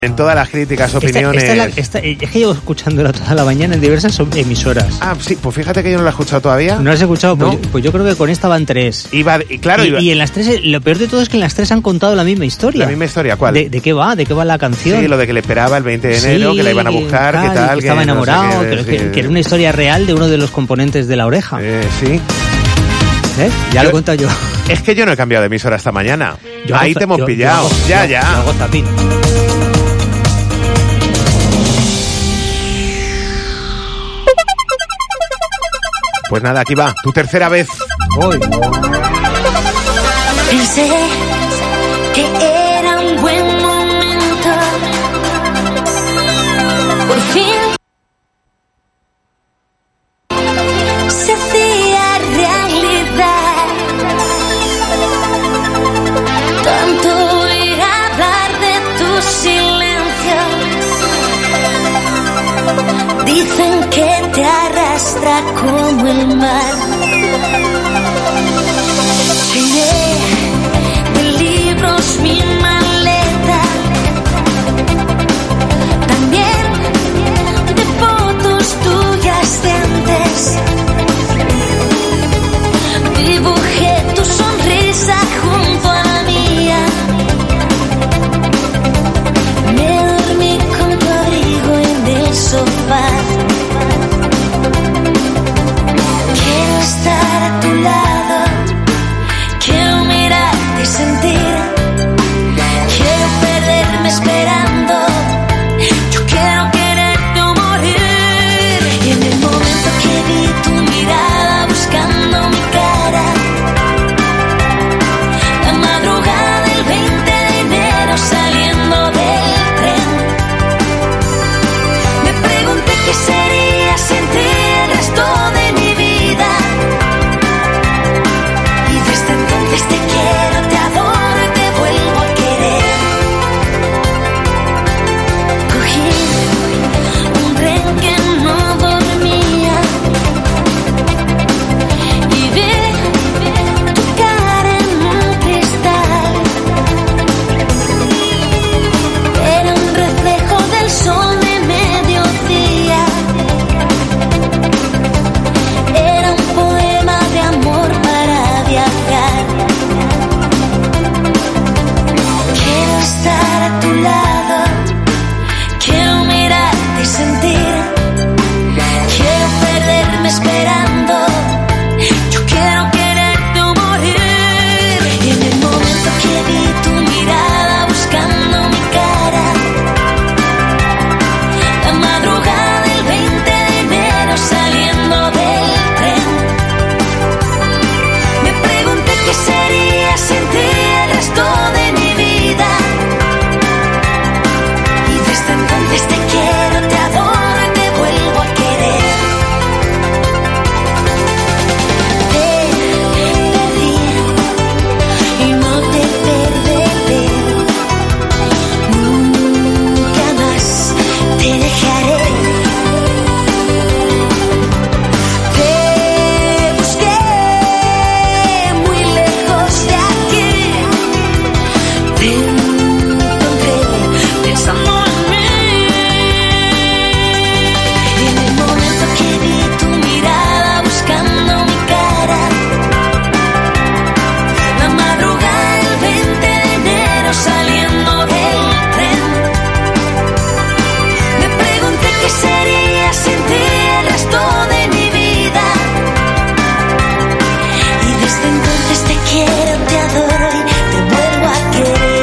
En todas las críticas, opiniones... Es que llevo escuchándola toda la mañana en diversas emisoras. Ah, sí, pues fíjate que yo no la he escuchado todavía. ¿No la has escuchado? No. Pues yo creo que con esta van 3. Y en las 3, lo peor de todo es que en las 3 han contado la misma historia. ¿La misma historia? ¿Cuál? ¿De qué va? ¿De qué va la canción? Sí, lo de que le esperaba el 20 de enero, que la iban a buscar, que tal... Que estaba enamorado, no sé que era una historia real de uno de los componentes de La Oreja. Sí. Ya lo he contado yo. Es que yo no he cambiado de emisora esta mañana. Ahí te hemos pillado. Yo hago zapín. Pues nada, aquí va, tu tercera vez. Hoy. Pensé que era un buen momento. Por fin se hacía realidad. Tanto oír hablar de tu silencio. Dicen que te arrastra como el mar. Llené de libros mi maleta, también de fotos tuyas de antes. Dibujé tu sonrisa junto a la mía. Me dormí con tu abrigo en el sofá. Quiero estar a tu lado, quiero mirarte y sentir, quiero perderme esperando, yo quiero quererte o morir. Y en el momento que vi tu mirada buscando mi cara, la madrugada del 20 de enero saliendo del tren, me pregunté qué sería sin ti el resto de mi vida. Y desde entonces te quiero, te adoro y te vuelvo a querer. Cogí un tren que no dormía y vi tu cara en un cristal. Era un reflejo del sol de mediodía. Era un poema de amor para viajar. Quiero estar a tu lado, quiero mirarte y sentir, quiero perderme esperando, yo quiero quererte o morir. Y en el momento que vi tu mirada buscando mi cara, la madrugada del 20 de enero saliendo del tren, me pregunté qué sería sin ti el resto de mi vida. Y desde entonces te quiero, te adoro y te vuelvo a querer. Te perdí y no te perderé. Nunca más te dejaré. Te busqué muy lejos de aquí. Te encontré pensando en mí. Y en el momento que vi tu mirada buscando mi cara, la madrugada del 20 de enero saliendo del tren, me pregunté qué sería sin ti el resto de mi vida. Y desde entonces te quiero, te adoro y te vuelvo a querer.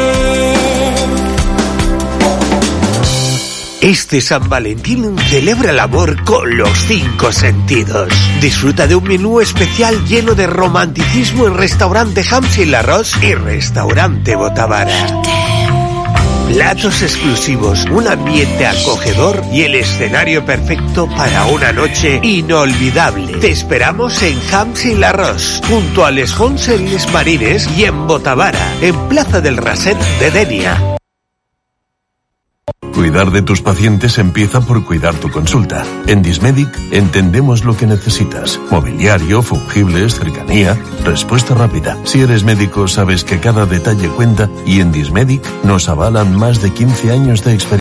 Este San Valentín celebra el amor con los 5 sentidos. Disfruta de un menú especial lleno de romanticismo en Restaurante Hams y Larros y Restaurante Botavara. Platos exclusivos, un ambiente acogedor y el escenario perfecto para una noche inolvidable. Te esperamos en Hams y Larros, junto a Les Fonts en Les Marines y en Botavara, en Plaza del Raset de Denia. Cuidar de tus pacientes empieza por cuidar tu consulta. En Dismedic entendemos lo que necesitas. Mobiliario, fungibles, cercanía, respuesta rápida. Si eres médico, sabes que cada detalle cuenta y en Dismedic nos avalan más de 15 años de experiencia.